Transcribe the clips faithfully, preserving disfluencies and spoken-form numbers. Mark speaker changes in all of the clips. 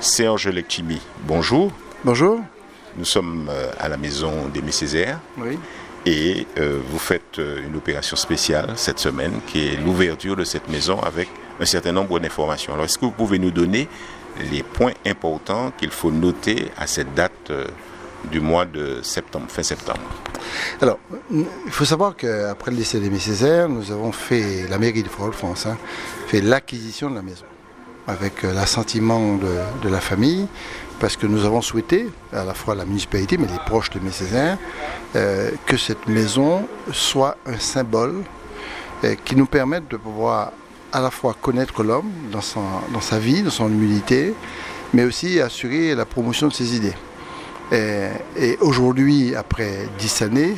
Speaker 1: Serge Lekchimi, bonjour.
Speaker 2: Bonjour.
Speaker 1: Nous sommes à la maison d'Aimé Césaire.
Speaker 2: Oui.
Speaker 1: Et euh, vous faites une opération spéciale cette semaine qui est l'ouverture de cette maison avec un certain nombre d'informations. Alors, est-ce que vous pouvez nous donner les points importants qu'il faut noter à cette date euh, du mois de septembre, fin septembre?
Speaker 2: Alors, il faut savoir qu'après le décès d'Aimé Césaire, nous avons fait, la mairie de Fort-de-France, hein, fait l'acquisition de la maison avec l'assentiment de, de la famille, parce que nous avons souhaité, à la fois la municipalité, mais les proches d'Aimé Césaire, euh, que cette maison soit un symbole euh, qui nous permette de pouvoir à la fois connaître l'homme dans, son, dans sa vie, dans son humilité, mais aussi assurer la promotion de ses idées. Et, et aujourd'hui, après dix années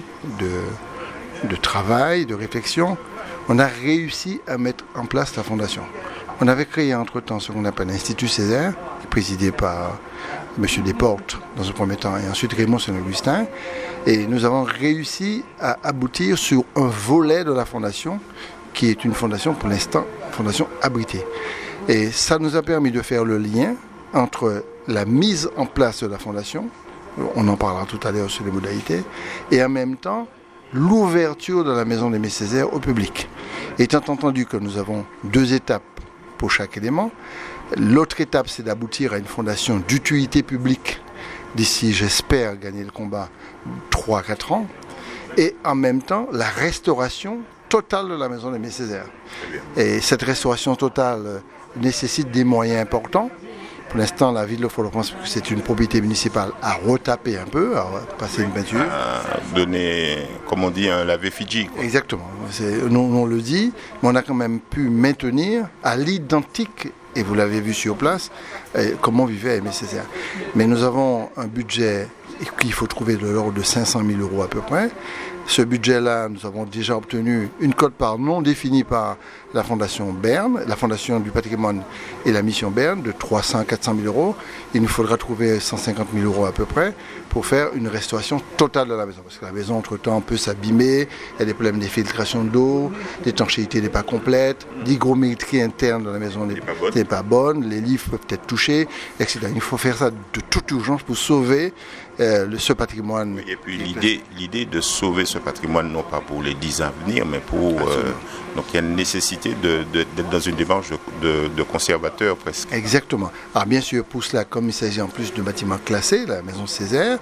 Speaker 2: de, de travail, de réflexion, on a réussi à mettre en place la fondation. On avait créé entre-temps ce qu'on appelle l'Institut Césaire, présidé par M. Desportes dans un premier temps, et ensuite Raymond Saint-Augustin. Et nous avons réussi à aboutir sur un volet de la fondation, qui est une fondation, pour l'instant, fondation abritée. Et ça nous a permis de faire le lien entre la mise en place de la fondation, on en parlera tout à l'heure sur les modalités, et en même temps, l'ouverture de la maison d'Aimé Césaire au public. Étant entendu que nous avons deux étapes pour chaque élément, l'autre étape, c'est d'aboutir à une fondation d'utilité publique d'ici, j'espère, gagner le combat trois à quatre ans, et en même temps, la restauration totale de la maison d'Aimé Césaire. Et cette restauration totale nécessite des moyens importants. Pour l'instant, la ville de Fort-de-France, c'est une propriété municipale, à retaper un peu, à passer une peinture.
Speaker 1: À donner, comme on dit, un lavé Fidji. Quoi.
Speaker 2: Exactement. C'est, nous, on le dit, mais on a quand même pu maintenir à l'identique, et vous l'avez vu sur place, eh, comment vivait Aimé Césaire. Mais nous avons un budget qu'il faut trouver de l'ordre de cinq cent mille euros à peu près. Ce budget-là, nous avons déjà obtenu une quote-part non définie par la Fondation Berne, la Fondation du patrimoine et la mission Berne, de trois cents à quatre cent mille euros. Il nous faudra trouver cent cinquante mille euros à peu près pour faire une restauration totale de la maison. Parce que la maison, entre-temps, peut s'abîmer, il y a des problèmes d'infiltration d'eau, l'étanchéité n'est pas complète, l'hygrométrie interne de la maison n'est, n'est pas bonne, les livres peuvent être touchés, et cetera. Il faut faire ça de toute urgence pour sauver euh, ce patrimoine.
Speaker 1: Et puis l'idée, l'idée de sauver ce patrimoine, non pas pour les dix ans à venir, mais pour... Euh, donc il y a une nécessité de, de, d'être dans une démarche de, de, de conservateur presque.
Speaker 2: Exactement. Alors bien sûr, pour cela, comme il s'agit en plus de bâtiments classés, la maison Césaire,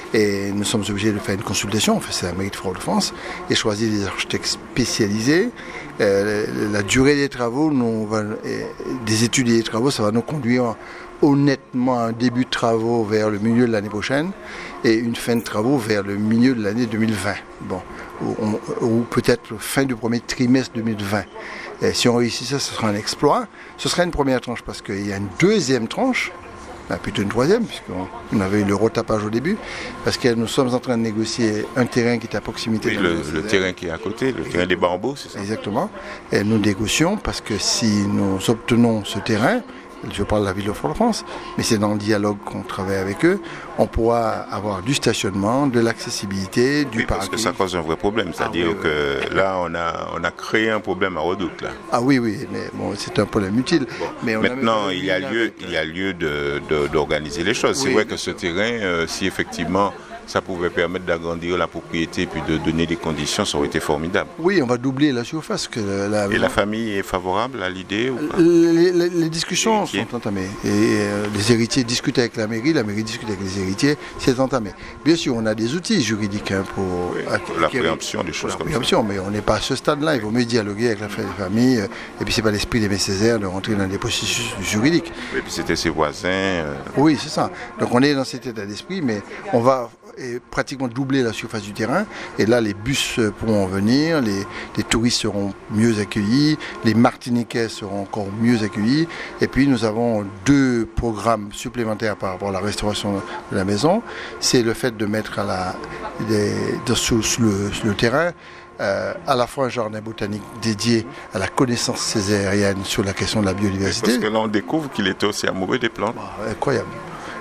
Speaker 2: et nous sommes obligés de faire une consultation, enfin, c'est la mairie de Fort-de-France, et choisir des architectes spécialisés. Euh, la durée des travaux, nous, va, des études et des travaux, ça va nous conduire honnêtement un début de travaux vers le milieu de l'année prochaine et une fin de travaux vers le milieu de l'année deux mille vingt. Bon, ou, on, ou peut-être fin du premier trimestre deux mille vingt. Et si on réussit ça, ce sera un exploit. Ce sera une première tranche parce qu'il y a une deuxième tranche, ben plutôt une troisième, puisqu'on avait eu le retapage au début, parce que nous sommes en train de négocier un terrain qui est à proximité.
Speaker 1: Oui,
Speaker 2: de
Speaker 1: le, le terrain qui est à côté, le terrain des bambous, c'est ça?
Speaker 2: Exactement. Et nous négocions parce que si nous obtenons ce terrain, je parle de la ville de Fort-de-France, mais c'est dans le dialogue qu'on travaille avec eux, on pourra avoir du stationnement, de l'accessibilité, du
Speaker 1: oui,
Speaker 2: parking.
Speaker 1: Parce que ça cause un vrai problème, c'est-à-dire ah, oui, que oui. là, on a, on a créé un problème à Redoute. Là.
Speaker 2: Ah oui, oui, mais bon, c'est un problème utile.
Speaker 1: Bon.
Speaker 2: Mais on
Speaker 1: Maintenant, il y a lieu, il y a lieu de, de, d'organiser les choses. Oui. C'est vrai que ce terrain, euh, si effectivement... ça pouvait permettre d'agrandir la propriété et puis de donner des conditions, ça aurait été formidable.
Speaker 2: Oui, on va doubler la surface. Que la...
Speaker 1: Et la famille est favorable à l'idée ou pas?
Speaker 2: les, les, les discussions sont entamées. Et euh, les héritiers discutent avec la mairie, la mairie discute avec les héritiers, c'est entamé. Bien sûr, on a des outils juridiques hein, pour,
Speaker 1: oui, pour la préemption des choses
Speaker 2: pour
Speaker 1: comme
Speaker 2: la préemption,
Speaker 1: ça.
Speaker 2: Mais on n'est pas à ce stade-là. Il vaut mieux dialoguer avec la famille. Et puis, c'est pas l'esprit d'Aimé Césaire de rentrer dans des processus juridiques.
Speaker 1: Et puis, c'était ses voisins. Euh...
Speaker 2: Oui, c'est ça. Donc, on est dans cet état d'esprit, mais on va... et pratiquement doubler la surface du terrain. Et là, les bus pourront venir, les, les touristes seront mieux accueillis, les Martiniquais seront encore mieux accueillis. Et puis, nous avons deux programmes supplémentaires par rapport à la restauration de la maison. C'est le fait de mettre à la, des, de, sous, sous, le, sous le terrain Euh, à la fois un jardin botanique dédié à la connaissance césarienne sur la question de la biodiversité.
Speaker 1: Parce que là, on découvre qu'il était aussi amoureux des plantes.
Speaker 2: Bah, incroyable.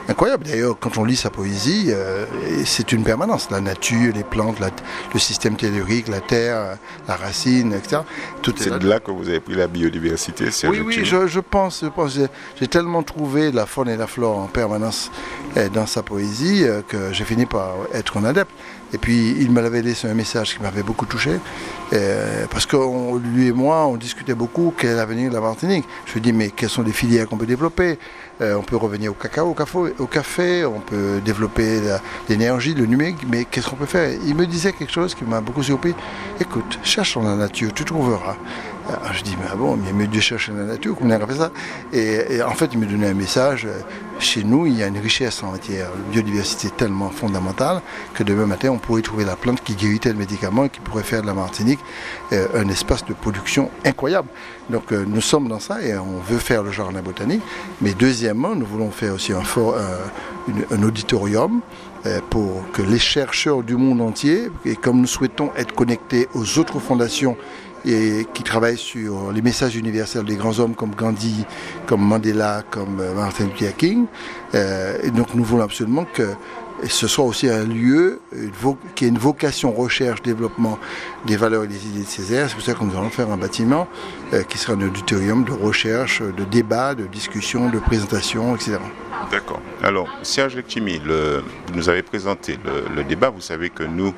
Speaker 2: incroyable. D'ailleurs, quand on lit sa poésie, euh, c'est une permanence. La nature, les plantes, la, le système tellurique, la terre, la racine, et cetera. Tout
Speaker 1: c'est est de là que vous avez pris la biodiversité, Serge
Speaker 2: Oui, oui, je, je pense. Je pense j'ai, j'ai tellement trouvé la faune et la flore en permanence euh, dans sa poésie euh, que j'ai fini par être un adepte. Et puis, il me l'avait laissé un message qui m'avait beaucoup touché. Euh, parce que on, lui et moi, on discutait beaucoup quel est l'avenir de la Martinique. Je lui ai dit, mais quelles sont les filières qu'on peut développer? euh, On peut revenir au cacao, au café, au café on peut développer la, l'énergie, le numérique, mais qu'est-ce qu'on peut faire? Il me disait quelque chose qui m'a beaucoup surpris. Écoute, cherche dans la nature, tu trouveras. Alors, je dis, mais ah bon, mais mieux Dieu cherche dans la nature, comment on a fait ça? et, et en fait, il me donnait un message. Chez nous, il y a une richesse en matière de biodiversité tellement fondamentale que demain matin, on pourrait trouver la plante qui guérit tel médicament et qui pourrait faire de la Martinique euh, un espace de production incroyable. Donc euh, nous sommes dans ça et on veut faire le jardin botanique. Mais deuxièmement, nous voulons faire aussi un, for, euh, une, un auditorium euh, pour que les chercheurs du monde entier, et comme nous souhaitons être connectés aux autres fondations et qui travaillent sur les messages universels des grands hommes comme Gandhi, comme Mandela, comme Martin Luther King. Euh, et donc nous voulons absolument que ce soit aussi un lieu une vo- qui ait une vocation recherche, développement des valeurs et des idées de Césaire. C'est pour ça que nous allons faire un bâtiment euh, qui sera un auditorium de recherche, de débat, de discussion, de présentation, et cetera.
Speaker 1: D'accord. Alors, Serge Letchimy, le, vous nous avez présenté le, le débat. Vous savez que nous,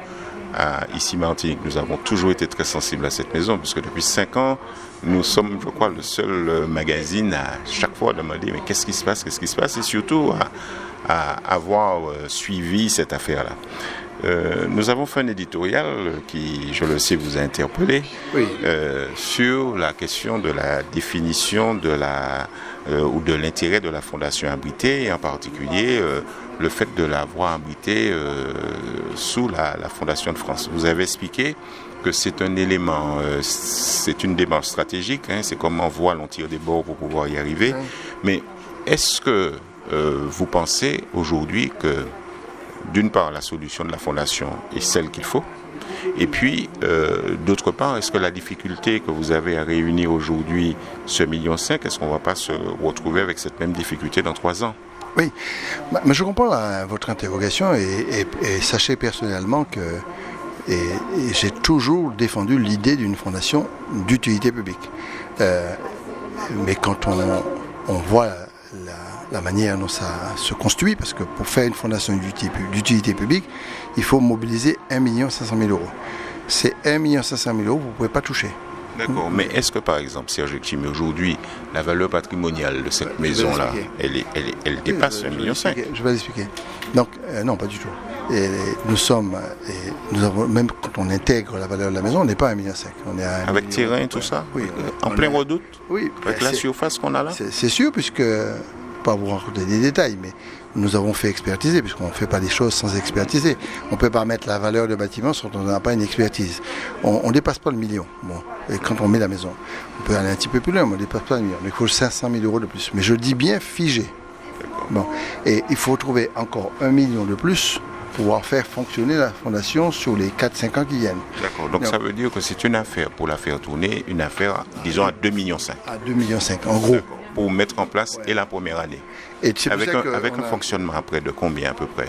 Speaker 1: à Ici Martinique, nous avons toujours été très sensibles à cette maison, puisque depuis cinq ans, nous sommes, je crois, le seul magazine à chaque fois demander mais qu'est-ce qui se passe, qu'est-ce qui se passe, et surtout à, à avoir euh, suivi cette affaire-là. Euh, nous avons fait un éditorial qui, je le sais, vous a interpellé
Speaker 2: oui.
Speaker 1: euh, sur la question de la définition de la euh, ou de l'intérêt de la Fondation Abrité, et en particulier euh, le fait de l'avoir abrité euh, sous la, la Fondation de France. Vous avez expliqué que c'est un élément, euh, c'est une démarche stratégique, hein, c'est comment on voit l'on tire des bords pour pouvoir y arriver. Oui. Mais est-ce que euh, vous pensez aujourd'hui que d'une part, la solution de la Fondation est celle qu'il faut. Et puis, euh, d'autre part, est-ce que la difficulté que vous avez à réunir aujourd'hui ce million cinq, est-ce qu'on ne va pas se retrouver avec cette même difficulté dans trois ans?
Speaker 2: Oui, mais je comprends la, votre interrogation et, et, et sachez personnellement que et, et j'ai toujours défendu l'idée d'une fondation d'utilité publique. Euh, mais quand on, on voit la, la manière dont ça se construit, parce que pour faire une fondation d'utilité publique, il faut mobiliser un million cinq cent mille euros. C'est un million cinq cent mille euros, vous ne pouvez pas toucher.
Speaker 1: D'accord, mais est-ce que par exemple, Serge Letchimy, aujourd'hui, la valeur patrimoniale de cette ouais, maison-là, elle, est, elle, est, elle dépasse un million cinq?
Speaker 2: Je vais l'expliquer. Donc, euh, non, pas du tout. Et nous sommes, et nous avons, même quand on intègre la valeur de la maison, on n'est pas à un million cinq. On est à
Speaker 1: avec terrain et tout ça?
Speaker 2: Oui.
Speaker 1: En plein est... redoute?
Speaker 2: Oui.
Speaker 1: Avec la surface qu'on a là?
Speaker 2: C'est, c'est sûr, puisque, pas vous raconter des détails, mais nous avons fait expertiser, puisqu'on ne fait pas des choses sans expertiser. On ne peut pas mettre la valeur de bâtiment si on n'a pas une expertise. On ne dépasse pas le million. Bon. Et quand on met la maison, on peut aller un petit peu plus loin, mais on ne dépasse pas le million. Mais il faut cinq cent mille euros de plus. Mais je dis bien figé. Bon. Et il faut trouver encore un million de plus pour pouvoir faire fonctionner la fondation sur les quatre à cinq ans qui viennent.
Speaker 1: D'accord. Donc, Donc ça veut dire que c'est une affaire, pour la faire tourner, une affaire, disons, à deux virgule cinq millions.
Speaker 2: À deux virgule cinq millions, en gros.
Speaker 1: D'accord. Pour mettre en place ouais. et la première année. Et avec un, avec un a... fonctionnement après de combien à peu près?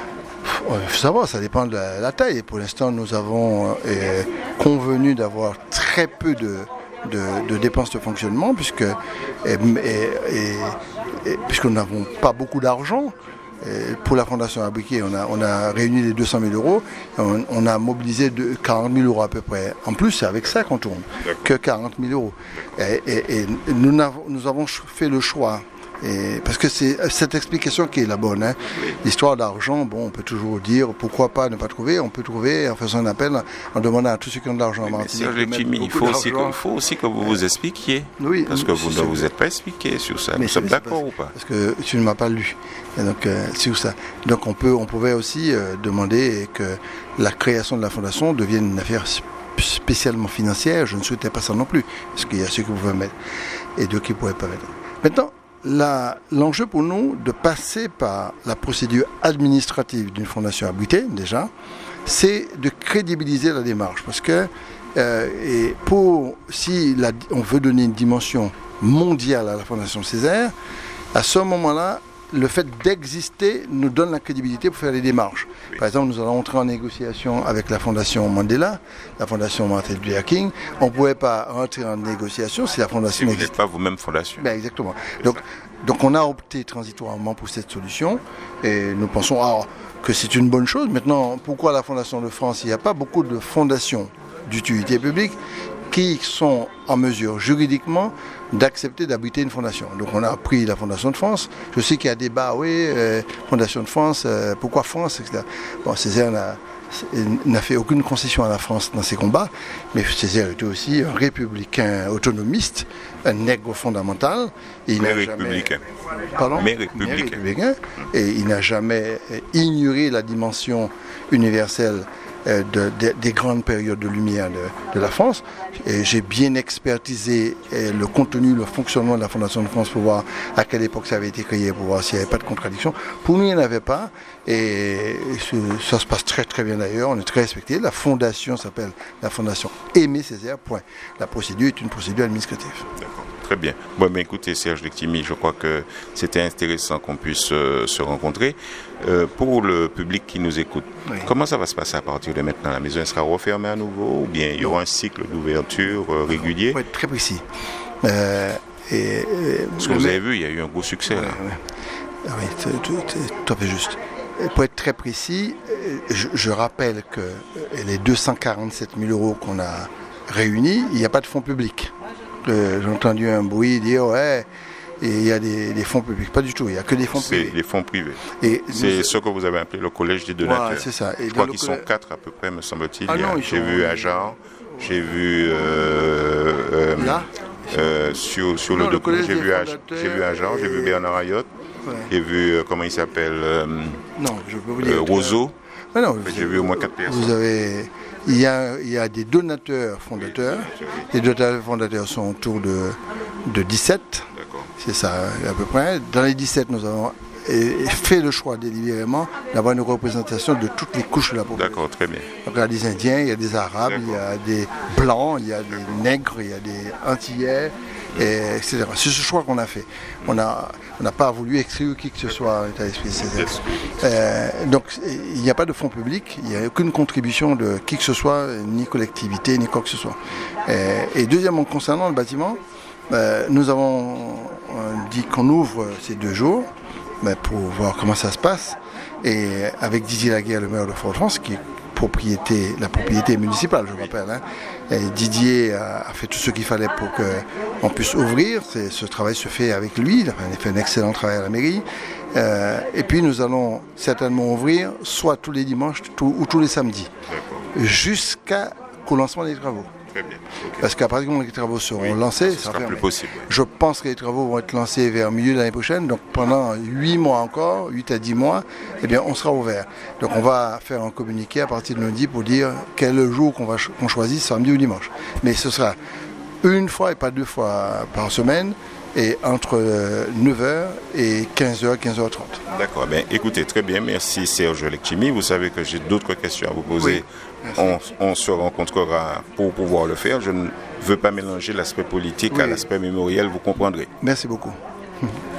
Speaker 2: Il faut savoir, ça dépend de la, la taille. Pour l'instant, nous avons euh, convenu d'avoir très peu de, de, de dépenses de fonctionnement, puisque, et, et, et, et, puisque nous n'avons pas beaucoup d'argent. Et pour la Fondation Abriquet, on a, on a réuni les deux cent mille euros, on, on a mobilisé de, quarante mille euros à peu près. En plus, c'est avec ça qu'on tourne, D'accord. que quarante mille euros. Et, et, et nous, n'avons, nous avons fait le choix, et, parce que c'est cette explication qui est la bonne. Hein. L'histoire d'argent, bon, on peut toujours dire pourquoi pas ne pas trouver, on peut trouver en faisant un appel, en demandant à tous ceux qui ont de l'argent.
Speaker 1: Mais Serge Letchimy, il faut aussi, que, faut aussi que vous vous expliquiez, oui, parce que vous ne vous êtes pas expliqué sur ça. Mais vous sommes d'accord ou pas?
Speaker 2: Parce que tu ne m'as pas lu. Et donc, euh, sur ça. Donc on, peut, on pouvait aussi euh, demander que la création de la fondation devienne une affaire spécialement financière. Je ne souhaitais pas ça non plus, parce qu'il y a ceux qui pouvaient mettre et d'autres qui ne pouvaient pas mettre. Maintenant, la, l'enjeu pour nous de passer par la procédure administrative d'une fondation abritée, déjà, c'est de crédibiliser la démarche. Parce que euh, et pour, si la, on veut donner une dimension mondiale à la Fondation Césaire, à ce moment-là, le fait d'exister nous donne la crédibilité pour faire les démarches. Oui. Par exemple, nous allons entrer en négociation avec la Fondation Mandela, la Fondation Martin Luther King. On ne pouvait pas rentrer en négociation si la Fondation
Speaker 1: n'existe. Si vous n'êtes pas vous-même fondation.
Speaker 2: Ben exactement. Donc, donc on a opté transitoirement pour cette solution et nous pensons alors, que c'est une bonne chose. Maintenant, pourquoi la Fondation de France? Il n'y a pas beaucoup de fondations d'utilité publique qui sont en mesure juridiquement d'accepter d'abriter une fondation. Donc on a pris la Fondation de France. Je sais qu'il y a débat, oui, euh, Fondation de France, euh, pourquoi France, et cetera. Bon, Césaire n'a, n'a fait aucune concession à la France dans ses combats, mais Césaire était aussi un républicain autonomiste, un nègre fondamental.
Speaker 1: Et il mais républicain.
Speaker 2: Jamais... Pardon
Speaker 1: mais républicain. Mais républicain.
Speaker 2: Et il n'a jamais ignoré la dimension universelle De, de, des grandes périodes de lumière de, de la France. Et j'ai bien expertisé le contenu, le fonctionnement de la Fondation de France pour voir à quelle époque ça avait été créé, pour voir s'il n'y avait pas de contradiction. Pour nous, il n'y en avait pas. Et ça se passe très très bien d'ailleurs. On est très respecté. La fondation s'appelle la Fondation Aimé Césaire. Point. La procédure est une procédure administrative.
Speaker 1: D'accord. Très bien. Bon, ben écoutez, Serge Lectimi, je crois que c'était intéressant qu'on puisse euh, se rencontrer. Euh, pour le public qui nous écoute, oui. Comment ça va se passer à partir de maintenant? La maison sera refermée à nouveau ou bien il y aura un cycle d'ouverture euh, régulier?
Speaker 2: Pour être très précis. Euh, et, et,
Speaker 1: Parce que vous avez vu, il y a eu un gros succès.
Speaker 2: Ouais,
Speaker 1: là.
Speaker 2: Ouais. Oui, tout à fait juste. Pour être très précis, je, je rappelle que les deux cent quarante-sept mille euros qu'on a réunis, il n'y a pas de fonds publics. Euh, j'ai entendu un bruit dire ouais, il y a des, des fonds publics. Pas du tout, il n'y a que des fonds
Speaker 1: c'est
Speaker 2: privés.
Speaker 1: C'est des fonds privés.
Speaker 2: Et
Speaker 1: c'est nous... ce que vous avez appelé le collège des donateurs.
Speaker 2: Voilà, c'est ça. Et
Speaker 1: je crois qu'ils
Speaker 2: collège...
Speaker 1: sont quatre à peu près, me semble-t-il.
Speaker 2: Ah, non,
Speaker 1: j'ai
Speaker 2: sont...
Speaker 1: vu Ajar, j'ai vu euh, euh,
Speaker 2: là
Speaker 1: euh, sur, sur non, le document, j'ai vu, Aj... j'ai vu Ajar, et... j'ai vu Bernard Ayotte, ouais. J'ai vu, euh, comment il s'appelle euh,
Speaker 2: Non, je peux vous dire.
Speaker 1: Euh, Roseau.
Speaker 2: Ah, non,
Speaker 1: j'ai vu au moins quatre personnes.
Speaker 2: Vous avez... Il y, a, il y a des donateurs fondateurs. Oui, les donateurs fondateurs sont autour de, de dix-sept.
Speaker 1: D'accord.
Speaker 2: C'est ça, à peu près. Dans les dix-sept, nous avons fait le choix délibérément d'avoir une représentation de toutes les couches de la population.
Speaker 1: D'accord, très bien.
Speaker 2: Donc, il y a des Indiens, il y a des Arabes, D'accord. il y a des Blancs, il y a des Nègres, il y a des Antillais, et, et cetera. C'est ce choix qu'on a fait. On n'a on n'a pas voulu exclure qui que ce soit à l'état d'esprit. Euh, donc il n'y a pas de fonds publics, il n'y a aucune contribution de qui que ce soit, ni collectivité, ni quoi que ce soit. Euh, et deuxièmement, concernant le bâtiment, euh, nous avons dit qu'on ouvre ces deux jours mais pour voir comment ça se passe. Et avec Didier Laguerre, le maire de Fort-de-France, qui est propriété, la propriété municipale, je rappelle. Hein. Et Didier a, a fait tout ce qu'il fallait pour qu'on puisse ouvrir. C'est, ce travail se fait avec lui. Il a fait un excellent travail à la mairie. Euh, et puis nous allons certainement ouvrir soit tous les dimanches tout, ou tous les samedis, jusqu'au lancement des travaux.
Speaker 1: Très bien. Okay.
Speaker 2: Parce qu'à partir du moment où les travaux seront oui, lancés,
Speaker 1: ça sera plus possible.
Speaker 2: Je pense que les travaux vont être lancés vers le milieu de l'année prochaine. Donc pendant huit mois encore, huit à dix mois, eh bien, on sera ouvert. Donc on va faire un communiqué à partir de lundi pour dire quel est le jour qu'on va qu'on choisit, samedi ou dimanche. Mais ce sera une fois et pas deux fois par semaine. Et entre neuf heures et quinze heures, quinze heures trente.
Speaker 1: D'accord. Ben, écoutez, très bien. Merci Serge Lectimi. Vous savez que j'ai d'autres questions à vous poser. Oui, on, on se rencontrera pour pouvoir le faire. Je ne veux pas mélanger l'aspect politique oui. à l'aspect mémoriel, vous comprendrez.
Speaker 2: Merci beaucoup.